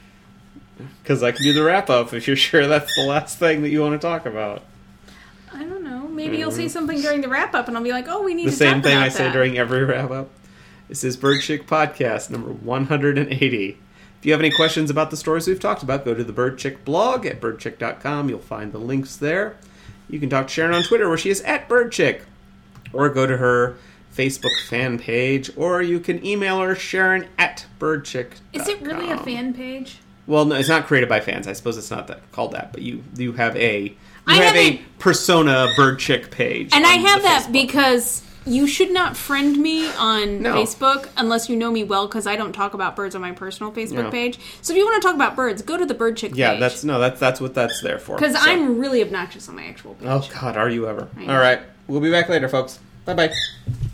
B: Because I can do the wrap-up if you're sure that's the last thing that you want to talk about.
A: I don't know. Maybe mm-hmm. you'll say something during the wrap-up, and I'll be like, oh, we need
B: the
A: to talk about
B: that. The same thing I
A: that.
B: say during every wrap-up. This is Bird Chick Podcast number one hundred eighty. If you have any questions about the stories we've talked about, go to the Bird Chick blog at bird chick dot com. You'll find the links there. You can talk to Sharon on Twitter, where she is at Bird Chick. Or go to her Facebook fan page, or you can email her, Sharon at bird chick dot com.
A: Is it really a fan page?
B: Well, no, it's not created by fans. I suppose it's not that called that, but you you have a you
A: I
B: have,
A: have
B: a,
A: a
B: persona Bird Chick page,
A: and I have that
B: Facebook.
A: because you should not friend me on
B: No.
A: Facebook unless you know me well, because I don't talk about birds on my personal Facebook
B: No.
A: page. So if you want to talk about birds, go to the Bird Chick
B: Yeah,
A: page.
B: that's no, that's that's what that's there for.
A: Because
B: So-
A: I'm really obnoxious on my actual page.
B: Oh God, are you ever?
A: I know.
B: All right, we'll be back later, folks. Bye bye.